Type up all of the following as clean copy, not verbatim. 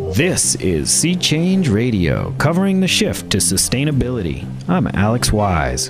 This is Sea Change Radio, covering the shift to sustainability. I'm Alex Wise.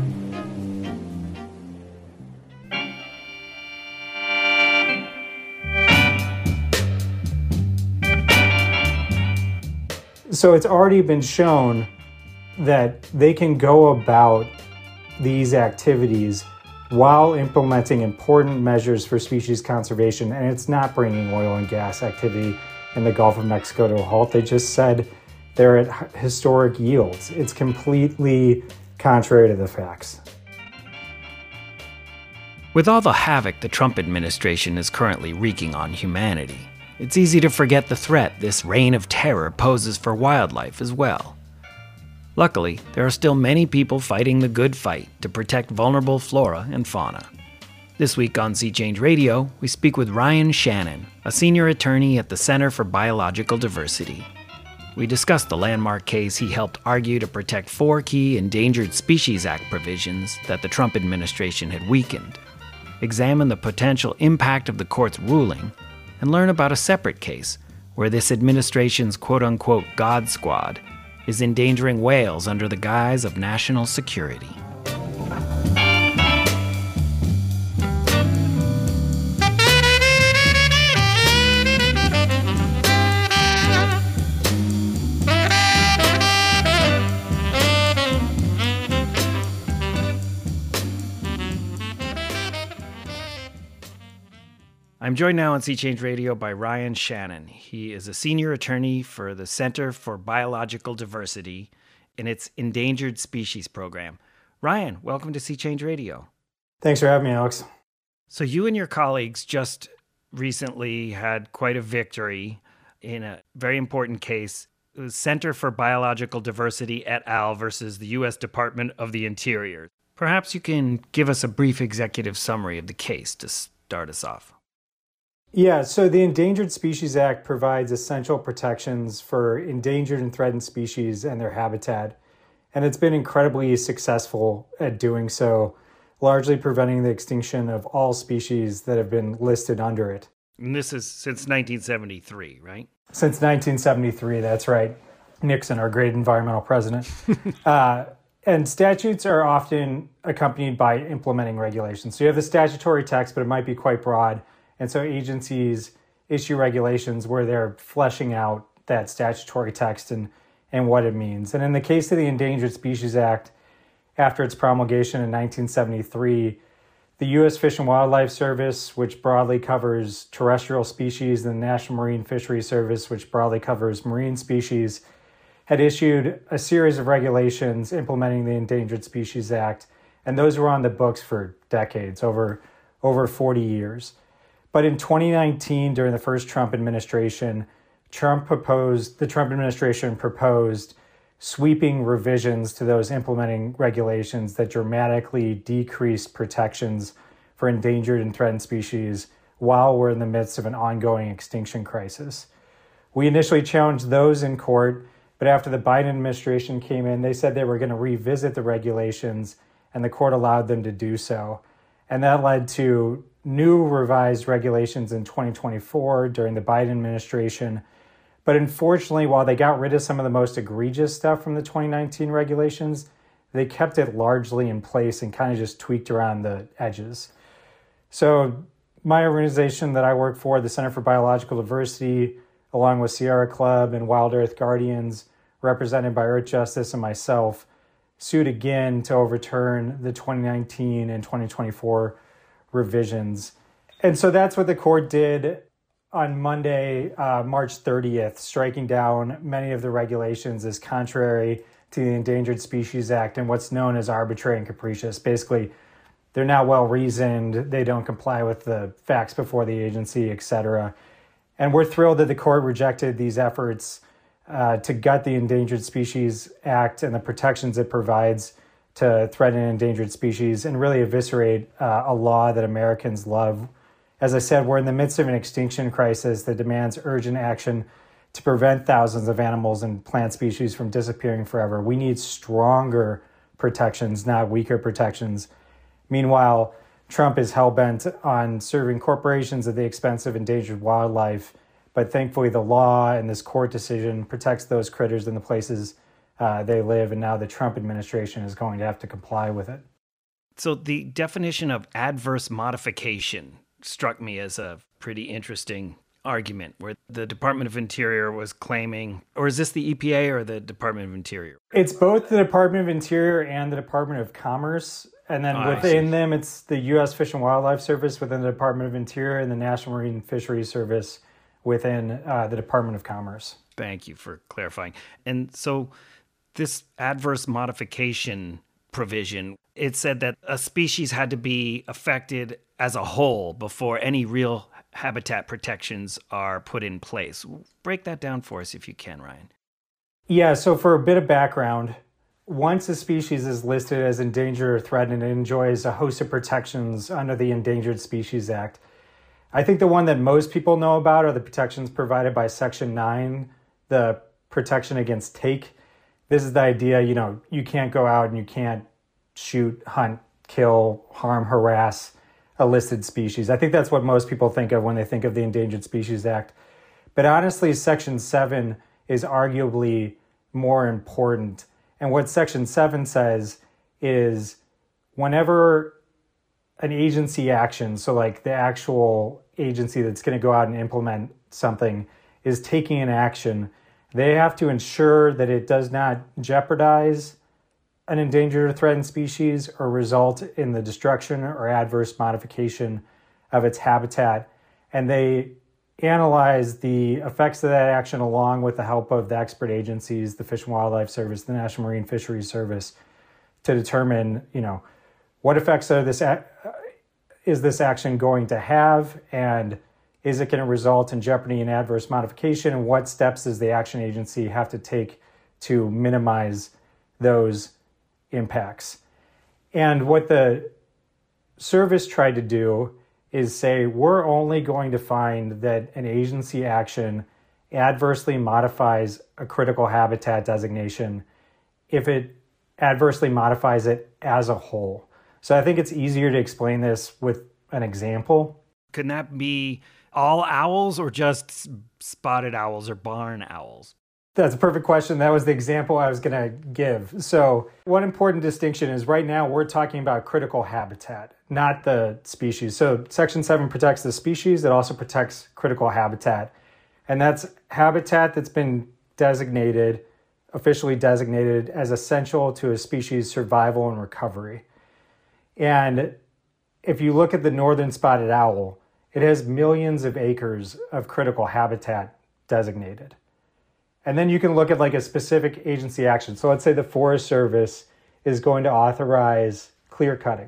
So it's already been shown that they can go about these activities while implementing important measures for species conservation, and it's not bringing oil and gas activity in the Gulf of Mexico to a halt. They just said they're at historic yields. It's completely contrary to the facts. With all the havoc the Trump administration is currently wreaking on humanity, it's easy to forget the threat this reign of terror poses for wildlife as well. Luckily, there are still many people fighting the good fight to protect vulnerable flora and fauna. This week on Sea Change Radio, we speak with Ryan Shannon, a senior attorney at the Center for Biological Diversity. We discuss the landmark case he helped argue to protect 4 key Endangered Species Act provisions that the Trump administration had weakened, examine the potential impact of the court's ruling, and learn about a separate case where this administration's quote-unquote God Squad is endangering whales under the guise of national security. I'm joined now on Sea Change Radio by Ryan Shannon. He is a senior attorney for the Center for Biological Diversity in its Endangered Species Program. Ryan, welcome to Sea Change Radio. Thanks for having me, Alex. So you and your colleagues just recently had quite a victory in a very important case. It was Center for Biological Diversity et al. Versus the U.S. Department of the Interior. Perhaps you can give us a brief executive summary of the case to start us off. Yeah, so the Endangered Species Act provides essential protections for endangered and threatened species and their habitat, and it's been incredibly successful at doing so, largely preventing the extinction of all species that have been listed under it. And this is since 1973, right? Since 1973, that's right. Nixon, our great environmental president. And statutes are often accompanied by implementing regulations. So you have the statutory text, but it might be quite broad. And so agencies issue regulations where they're fleshing out that statutory text and what it means. And in the case of the Endangered Species Act, after its promulgation in 1973, the U.S. Fish and Wildlife Service, which broadly covers terrestrial species, and the National Marine Fisheries Service, which broadly covers marine species, had issued a series of regulations implementing the Endangered Species Act. And those were on the books for decades, over 40 years. But in 2019, during the first Trump administration, the Trump administration proposed sweeping revisions to those implementing regulations that dramatically decreased protections for endangered and threatened species while we're in the midst of an ongoing extinction crisis. We initially challenged those in court, but after the Biden administration came in, they said they were going to revisit the regulations, and the court allowed them to do so. And that led to new revised regulations in 2024 during the Biden administration. But unfortunately, while they got rid of some of the most egregious stuff from the 2019 regulations, they kept it largely in place and kind of just tweaked around the edges. So my organization that I work for, the Center for Biological Diversity, along with Sierra Club and Wild Earth Guardians, represented by Earthjustice and myself, sued again to overturn the 2019 and 2024 revisions. And so that's what the court did on Monday, March 30th, striking down many of the regulations as contrary to the Endangered Species Act and what's known as arbitrary and capricious. Basically, they're not well-reasoned, they don't comply with the facts before the agency, etc. And we're thrilled that the court rejected these efforts to gut the Endangered Species Act and the protections it provides to threatened and endangered species and really eviscerate a law that Americans love. As I said, we're in the midst of an extinction crisis that demands urgent action to prevent thousands of animals and plant species from disappearing forever. We need stronger protections, not weaker protections. Meanwhile, Trump is hell-bent on serving corporations at the expense of endangered wildlife But thankfully, the law and this court decision protects those critters in the places they live, and now the Trump administration is going to have to comply with it. So the definition of adverse modification struck me as a pretty interesting argument, where the Department of Interior was claiming, or is this the EPA or the Department of Interior? It's both the Department of Interior and the Department of Commerce. And then within them, it's the U.S. Fish and Wildlife Service within the Department of Interior and the National Marine Fisheries Service within the Department of Commerce. Thank you for clarifying. And so this adverse modification provision, it said that a species had to be affected as a whole before any real habitat protections are put in place. Break that down for us if you can, Ryan. Yeah, so for a bit of background, once a species is listed as endangered or threatened, it enjoys a host of protections under the Endangered Species Act. I think the one that most people know about are the protections provided by Section 9, the protection against take. This is the idea, you can't go out and you can't shoot, hunt, kill, harm, harass a listed species. I think that's what most people think of when they think of the Endangered Species Act. But honestly, Section 7 is arguably more important. And what Section 7 says is whenever an agency action, so like the actual agency that's going to go out and implement something, is taking an action, they have to ensure that it does not jeopardize an endangered or threatened species or result in the destruction or adverse modification of its habitat. And they analyze the effects of that action along with the help of the expert agencies, the Fish and Wildlife Service, the National Marine Fisheries Service, to determine, what effects is this action going to have, and is it going to result in jeopardy and adverse modification, and what steps does the action agency have to take to minimize those impacts. And what the service tried to do is say, we're only going to find that an agency action adversely modifies a critical habitat designation if it adversely modifies it as a whole. So I think it's easier to explain this with an example. Can that be all owls or just spotted owls or barn owls? That's a perfect question. That was the example I was going to give. So one important distinction is right now we're talking about critical habitat, not the species. So Section 7 protects the species. It also protects critical habitat. And that's habitat that's been officially designated as essential to a species' survival and recovery. And if you look at the northern spotted owl, it has millions of acres of critical habitat designated. And then you can look at like a specific agency action. So let's say the Forest Service is going to authorize clear cutting.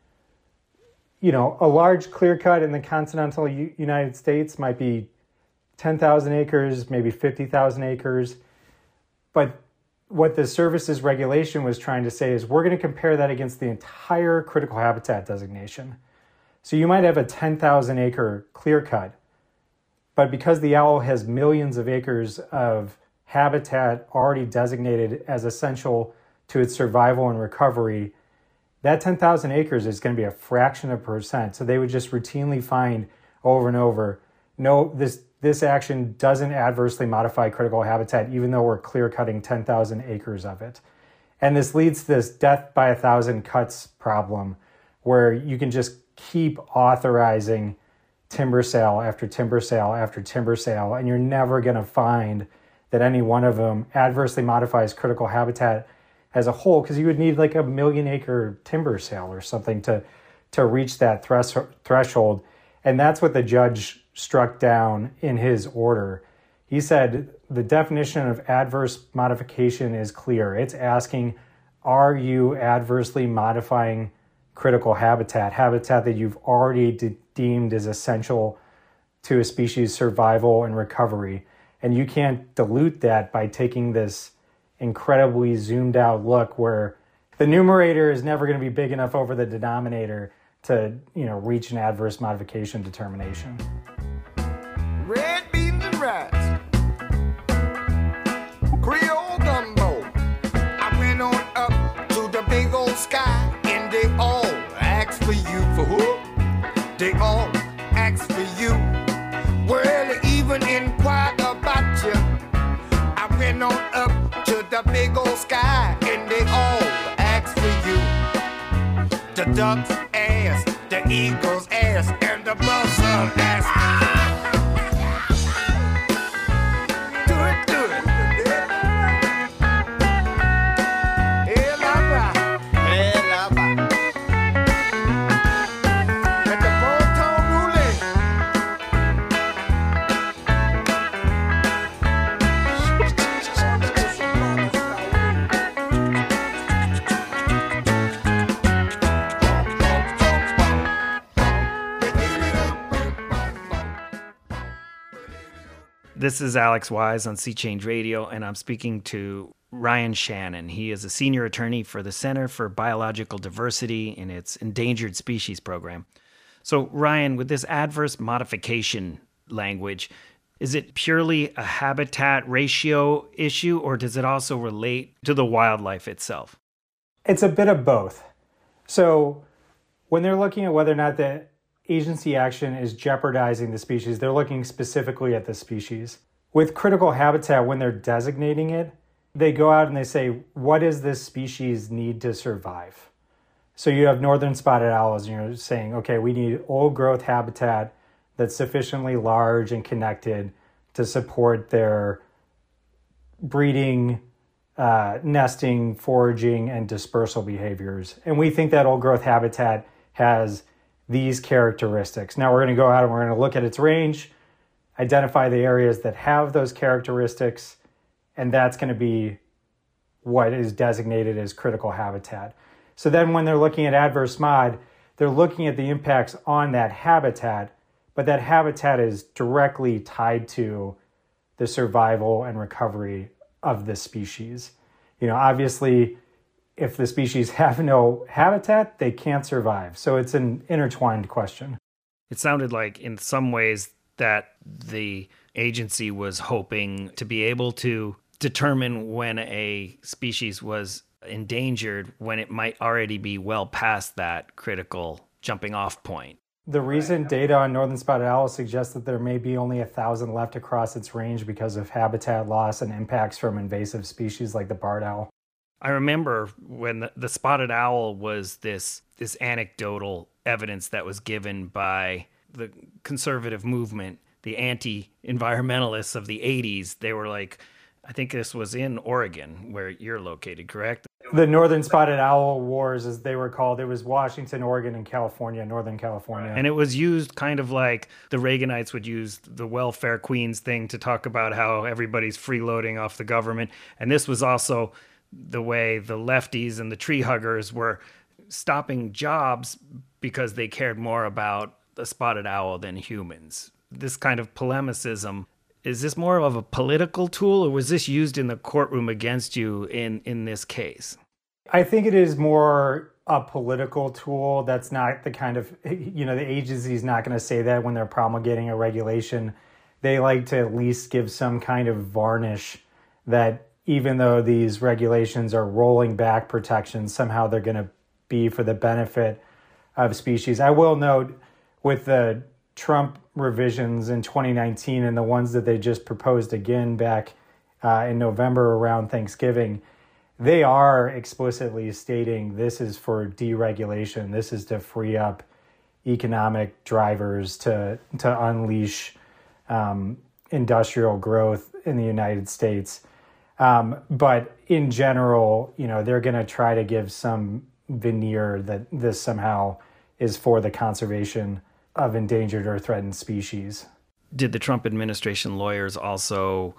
A large clear cut in the continental United States might be 10,000 acres, maybe 50,000 acres. But what the service's regulation was trying to say is we're going to compare that against the entire critical habitat designation. So you might have a 10,000 acre clear cut, but because the owl has millions of acres of habitat already designated as essential to its survival and recovery, that 10,000 acres is going to be a fraction of a percent. So they would just routinely find over and over, no, this action doesn't adversely modify critical habitat, even though we're clear cutting 10,000 acres of it. And this leads to this death by 1,000 cuts problem, where you can just keep authorizing timber sale after timber sale after timber sale, and you're never going to find that any one of them adversely modifies critical habitat as a whole, because you would need like a 1 million acre timber sale or something to reach that threshold. And that's what the judge struck down in his order. He said the definition of adverse modification is clear. It's asking, are you adversely modifying critical habitat that you've already deemed as essential to a species' survival and recovery? And you can't dilute that by taking this incredibly zoomed out look where the numerator is never going to be big enough over the denominator to, reach an adverse modification determination. Red beans and rice, Creole gumbo. I went on up to the big old sky, and they all asked for you. For who? They all asked for you. Well, even in the big old sky and they all ask for you. The ducks ask, the eagles ask, and the buzzard ask. Do it, do it. Hey, lava. Hey, lava. Let the ball tone This is Alex Wise on Sea Change Radio, and I'm speaking to Ryan Shannon. He is a senior attorney for the Center for Biological Diversity in its Endangered Species Program. So, Ryan, with this adverse modification language, is it purely a habitat ratio issue, or does it also relate to the wildlife itself? It's a bit of both. So when they're looking at whether or not the agency action is jeopardizing the species, they're looking specifically at the species. With critical habitat, when they're designating it, they go out and they say, what does this species need to survive? So you have northern spotted owls, and you're saying, okay, we need old growth habitat that's sufficiently large and connected to support their breeding, nesting, foraging, and dispersal behaviors. And we think that old growth habitat has these characteristics. Now we're going to go out and we're going to look at its range, identify the areas that have those characteristics, and that's going to be what is designated as critical habitat. So then when they're looking at adverse mod, they're looking at the impacts on that habitat, but that habitat is directly tied to the survival and recovery of the species. You know, obviously, if the species have no habitat, they can't survive. So it's an intertwined question. It sounded like in some ways that the agency was hoping to be able to determine when a species was endangered when it might already be well past that critical jumping off point. The recent data on northern spotted owl suggests that there may be only 1,000 left across its range because of habitat loss and impacts from invasive species like the barred owl. I remember when the spotted owl was this anecdotal evidence that was given by the conservative movement, the anti-environmentalists of the 80s. They were like, I think this was in Oregon, where you're located, correct? The northern spotted owl wars, as they were called, it was Washington, Oregon, and California, Northern California. And it was used kind of like the Reaganites would use the welfare queens thing to talk about how everybody's freeloading off the government. And this was also the way the lefties and the tree huggers were stopping jobs because they cared more about the spotted owl than humans. This kind of polemicism, is this more of a political tool, or was this used in the courtroom against you in this case? I think it is more a political tool. That's not the kind of, the agency's not going to say that when they're promulgating a regulation. They like to at least give some kind of varnish that even though these regulations are rolling back protections, somehow they're going to be for the benefit of species. I will note with the Trump revisions in 2019 and the ones that they just proposed again back in November around Thanksgiving, they are explicitly stating this is for deregulation. This is to free up economic drivers to unleash industrial growth in the United States. But in general, they're going to try to give some veneer that this somehow is for the conservation of endangered or threatened species. Did the Trump administration lawyers also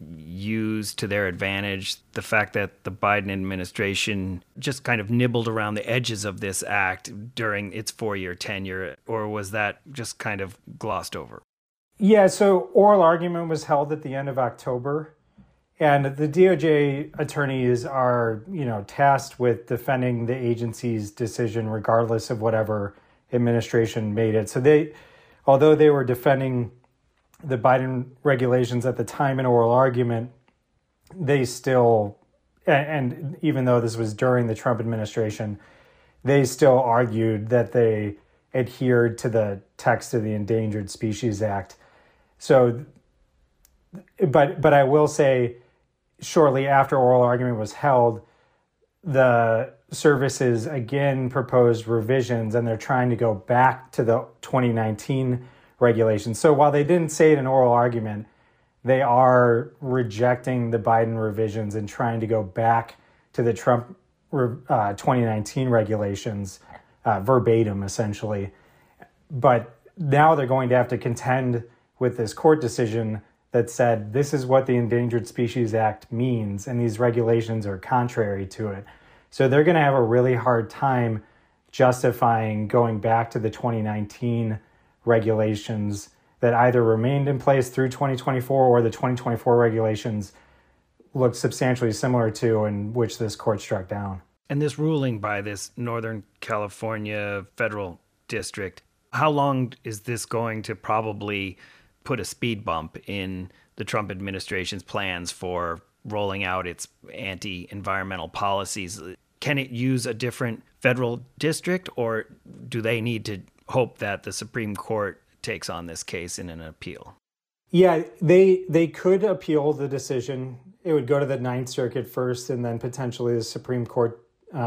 use to their advantage the fact that the Biden administration just kind of nibbled around the edges of this act during its 4-year tenure, or was that just kind of glossed over? Yeah, so oral argument was held at the end of October, and the DOJ attorneys are, tasked with defending the agency's decision regardless of whatever administration made it. So although they were defending the Biden regulations at the time in oral argument, they still, and even though this was during the Trump administration, they still argued that they adhered to the text of the Endangered Species Act. So, but I will say, shortly after oral argument was held, the services again proposed revisions, and they're trying to go back to the 2019 regulations. So while they didn't say it in oral argument, they are rejecting the Biden revisions and trying to go back to the Trump 2019 regulations verbatim, essentially. But now they're going to have to contend with this court decision that said this is what the Endangered Species Act means, and these regulations are contrary to it. So they're going to have a really hard time justifying going back to the 2019 regulations that either remained in place through 2024 or the 2024 regulations look substantially similar to, in which this court struck down. And this ruling by this Northern California federal district, how long is this going to probably put a speed bump in the Trump administration's plans for rolling out its anti-environmental policies? Can it use a different federal district, or do they need to hope that the Supreme Court takes on this case in an appeal? Yeah, they could appeal the decision. It would go to the Ninth Circuit first and then potentially the Supreme Court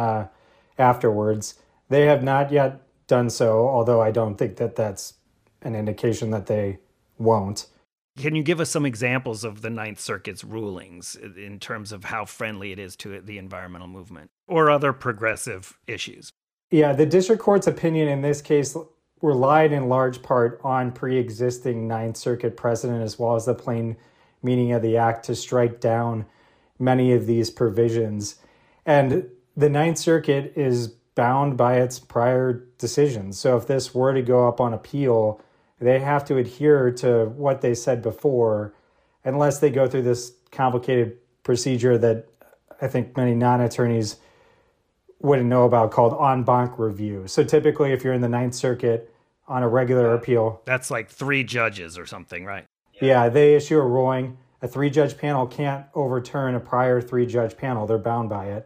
afterwards. They have not yet done so, although I don't think that that's an indication that they won't. Can you give us some examples of the Ninth Circuit's rulings in terms of how friendly it is to the environmental movement or other progressive issues? Yeah, the district court's opinion in this case relied in large part on pre-existing Ninth Circuit precedent as well as the plain meaning of the act to strike down many of these provisions. And the Ninth Circuit is bound by its prior decisions. So if this were to go up on appeal, they have to adhere to what they said before, unless they go through this complicated procedure that I think many non-attorneys wouldn't know about called en banc review. So typically, if you're in the Ninth Circuit on a regular appeal... That's like 3 judges or something, right? Yeah, they issue a ruling. A 3-judge panel can't overturn a prior 3-judge panel. They're bound by it.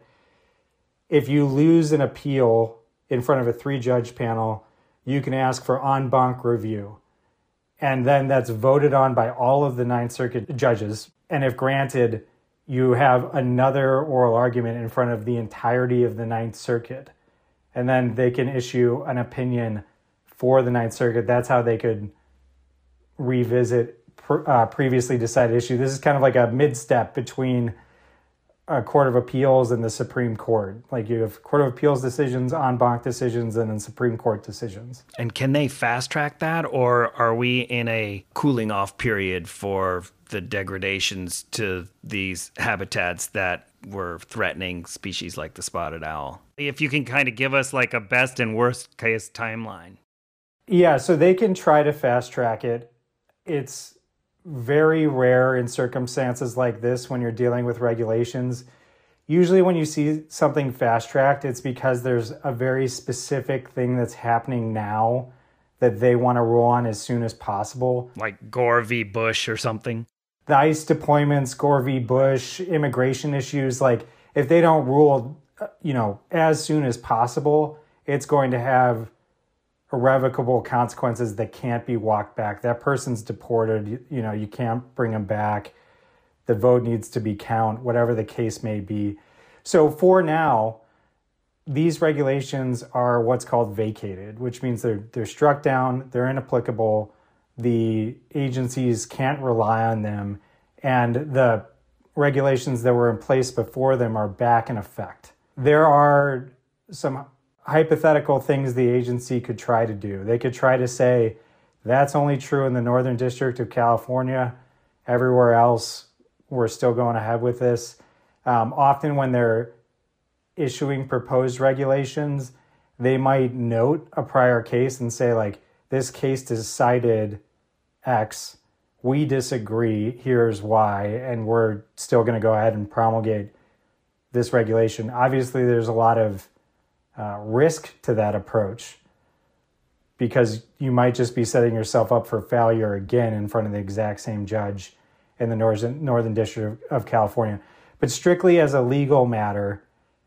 If you lose an appeal in front of a 3-judge panel, you can ask for en banc review. And then that's voted on by all of the Ninth Circuit judges. And if granted, you have another oral argument in front of the entirety of the Ninth Circuit. And then they can issue an opinion for the Ninth Circuit. That's how they could revisit previously decided issue. This is kind of like a mid-step between a Court of Appeals and the Supreme Court. Like you have Court of Appeals decisions, en banc decisions, and then Supreme Court decisions. And can they fast track that, or are we in a cooling off period for the degradations to these habitats that were threatening species like the spotted owl? If you can kind of give us like a best and worst case timeline. Yeah, so they can try to fast track it. It's very rare in circumstances like this when you're dealing with regulations. Usually when you see something fast-tracked, it's because there's a very specific thing that's happening now that they want to rule on as soon as possible. Like Gore v. Bush or something? The ICE deployments, Gore v. Bush, immigration issues, like if they don't rule, as soon as possible, it's going to have irrevocable consequences that can't be walked back. That person's deported, you can't bring them back. The vote needs to be counted, whatever the case may be. So for now, these regulations are what's called vacated, which means they're struck down, they're inapplicable, the agencies can't rely on them, and the regulations that were in place before them are back in effect. There are some hypothetical things the agency could try to do. They could try to say, that's only true in the Northern District of California. Everywhere else, we're still going ahead with this. Often when they're issuing proposed regulations, they might note a prior case and say, like, this case decided X, we disagree, here's why, and we're still going to go ahead and promulgate this regulation. Obviously, there's a lot of risk to that approach because you might just be setting yourself up for failure again in front of the exact same judge in the Northern District of California. But strictly as a legal matter,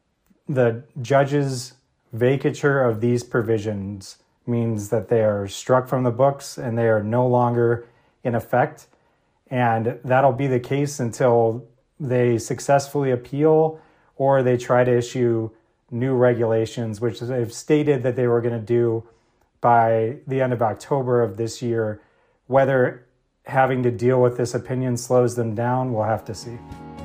the judge's vacature of these provisions means that they are struck from the books and they are no longer in effect. And that'll be the case until they successfully appeal or they try to issue new regulations, which they've stated that they were going to do by the end of October of this year. Whether having to deal with this opinion slows them down, we'll have to see.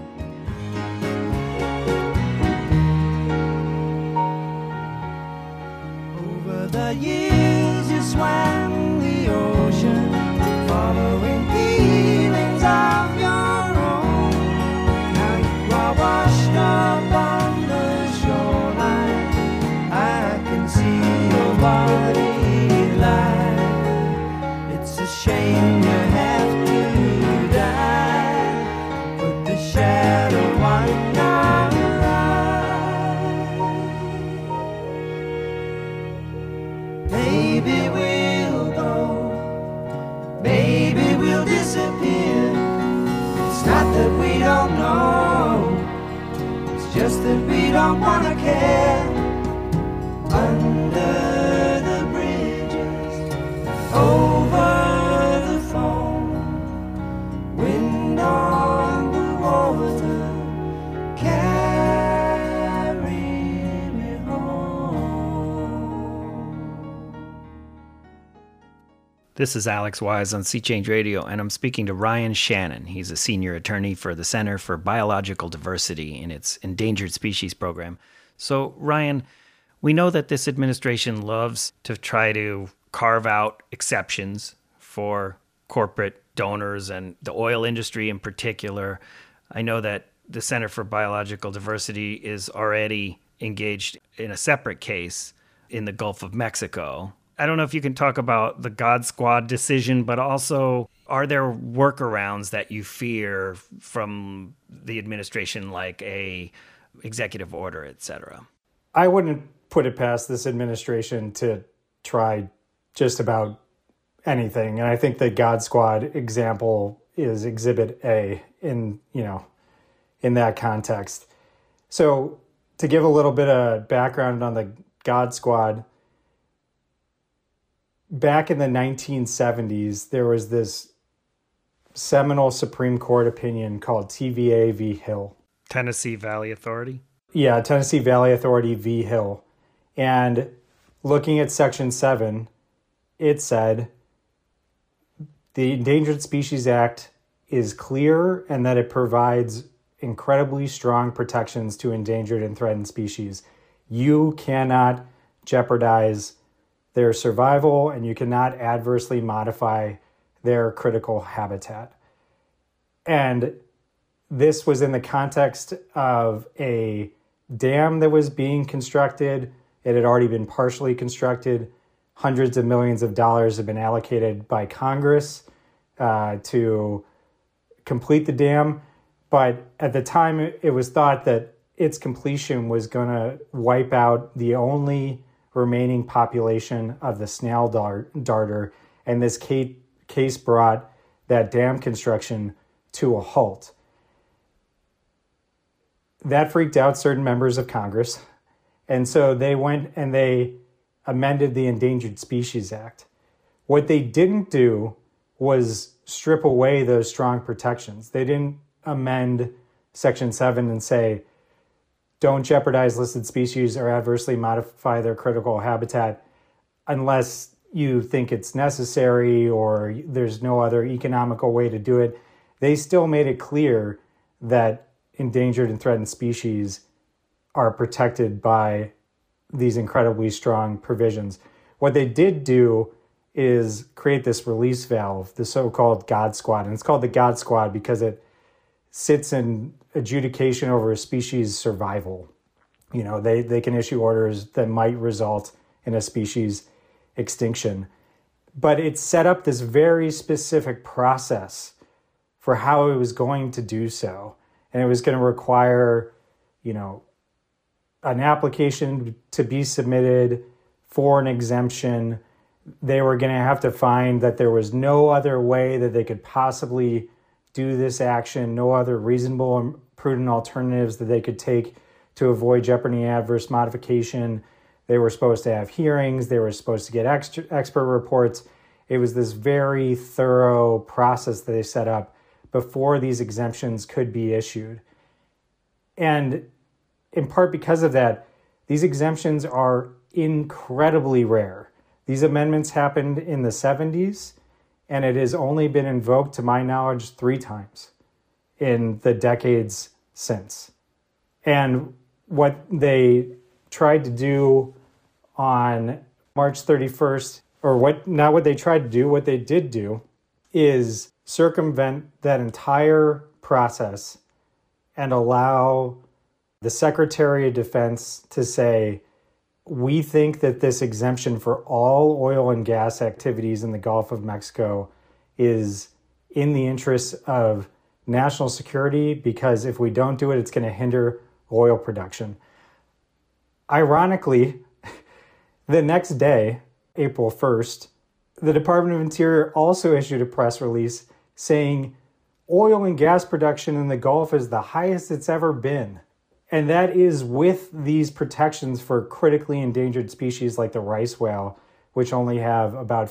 Over the years you swam the ocean, following feelings of your own. Now you are washed up on the shoreline. I can see your body lie. It's a shame you have to die. Put the shadow on your eye. Maybe we'll go, maybe we'll disappear. It's not that we don't know, it's just that we don't want to care. Under the bridges, over the foam, wind on the water, carry me home. This is Alex Wise on Sea Change Radio, and I'm speaking to Ryan Shannon. He's a senior attorney for the Center for Biological Diversity in its Endangered Species Program. So, Ryan, we know that this administration loves to try to carve out exceptions for corporate donors and the oil industry in particular. I know that the Center for Biological Diversity is already engaged in a separate case in the Gulf of Mexico. I don't know if you can talk about the God Squad decision, but also, are there workarounds that you fear from the administration, like a executive order, et cetera? I wouldn't put it past this administration to try just about anything. And I think the God Squad example is Exhibit A in that context. So to give a little bit of background on the God Squad, back in the 1970s, there was this seminal Supreme Court opinion called TVA v. Hill. Tennessee Valley Authority? Yeah, Tennessee Valley Authority v. Hill. And looking at Section 7, it said the Endangered Species Act is clear and that it provides incredibly strong protections to endangered and threatened species. You cannot jeopardize their survival and you cannot adversely modify their critical habitat. And this was in the context of a dam that was being constructed. It had already been partially constructed. Hundreds of millions of dollars have been allocated by Congress to complete the dam. But at the time, it was thought that its completion was going to wipe out the only remaining population of the snail darter. And this case brought that dam construction to a halt. That freaked out certain members of Congress. And so they went and they amended the Endangered Species Act. What they didn't do was strip away those strong protections. They didn't amend Section 7 and say, don't jeopardize listed species or adversely modify their critical habitat unless you think it's necessary or there's no other economical way to do it. They still made it clear that endangered and threatened species are protected by these incredibly strong provisions. What they did do is create this release valve, the so-called God Squad. And it's called the God Squad because it sits in adjudication over a species' survival. You know, they can issue orders that might result in a species extinction. But it set up this very specific process for how it was going to do so. And it was going to require, an application to be submitted for an exemption. They were going to have to find that there was no other way that they could possibly do this action, no other reasonable and prudent alternatives that they could take to avoid jeopardy and adverse modification. They were supposed to have hearings. They were supposed to get expert reports. It was this very thorough process that they set up. before these exemptions could be issued. And in part because of that, these exemptions are incredibly rare. These amendments happened in the 70s, and it has only been invoked, to my knowledge, 3 times in the decades since. And what they tried to do on March 31st, or what they did do is circumvent that entire process and allow the Secretary of Defense to say, we think that this exemption for all oil and gas activities in the Gulf of Mexico is in the interest of national security, because if we don't do it, it's going to hinder oil production. Ironically, the next day, April 1st, the Department of Interior also issued a press release saying oil and gas production in the Gulf is the highest it's ever been. And that is with these protections for critically endangered species like the rice whale, which only have about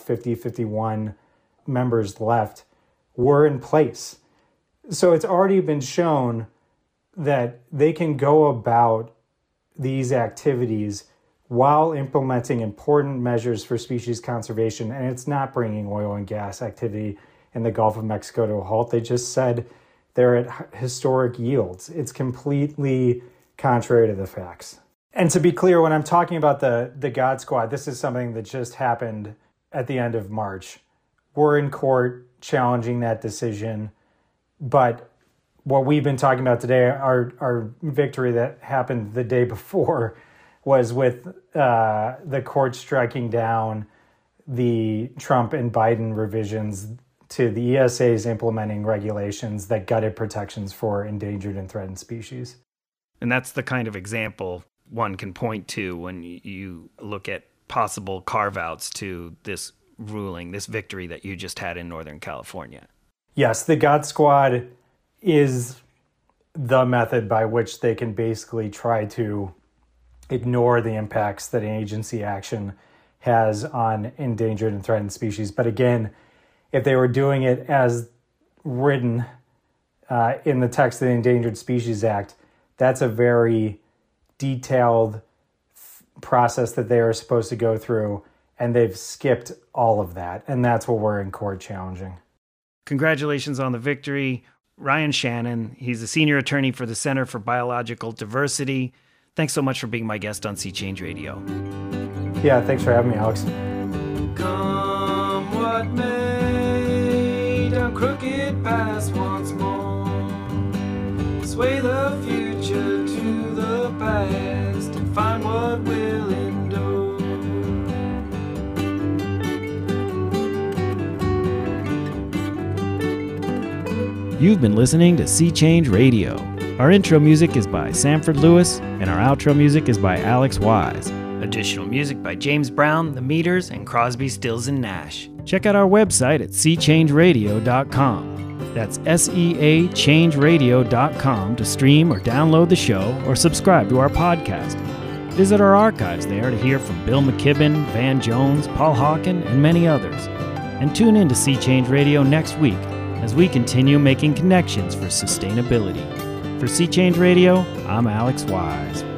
51 members left, were in place. So it's already been shown that they can go about these activities while implementing important measures for species conservation, and it's not bringing oil and gas activity in the Gulf of Mexico to a halt. They just said they're at historic yields. It's completely contrary to the facts. And to be clear, when I'm talking about the God Squad, this is something that just happened at the end of March. We're in court challenging that decision, but what we've been talking about today, our victory that happened the day before, was with the court striking down the Trump and Biden revisions to the ESA's implementing regulations that gutted protections for endangered and threatened species. And that's the kind of example one can point to when you look at possible carve-outs to this ruling, this victory that you just had in Northern California. Yes, the God Squad is the method by which they can basically try to ignore the impacts that an agency action has on endangered and threatened species. But again, if they were doing it as written in the text of the Endangered Species Act, that's a very detailed process that they are supposed to go through, and they've skipped all of that, and that's what we're in court challenging. Congratulations on the victory. Ryan Shannon, he's a senior attorney for the Center for Biological Diversity. Thanks so much for being my guest on Sea Change Radio. Yeah, thanks for having me, Alex. Come what may, down crooked paths once more. Sway the future to the past and find what will endure. You've been listening to Sea Change Radio. Our intro music is by Sanford Lewis, and our outro music is by Alex Wise. Additional music by James Brown, The Meters, and Crosby, Stills, and Nash. Check out our website at seachangeradio.com. That's SEAchangeradio.com to stream or download the show or subscribe to our podcast. Visit our archives there to hear from Bill McKibben, Van Jones, Paul Hawken, and many others. And tune in to Sea Change Radio next week as we continue making connections for sustainability. For Sea Change Radio, I'm Alex Wise.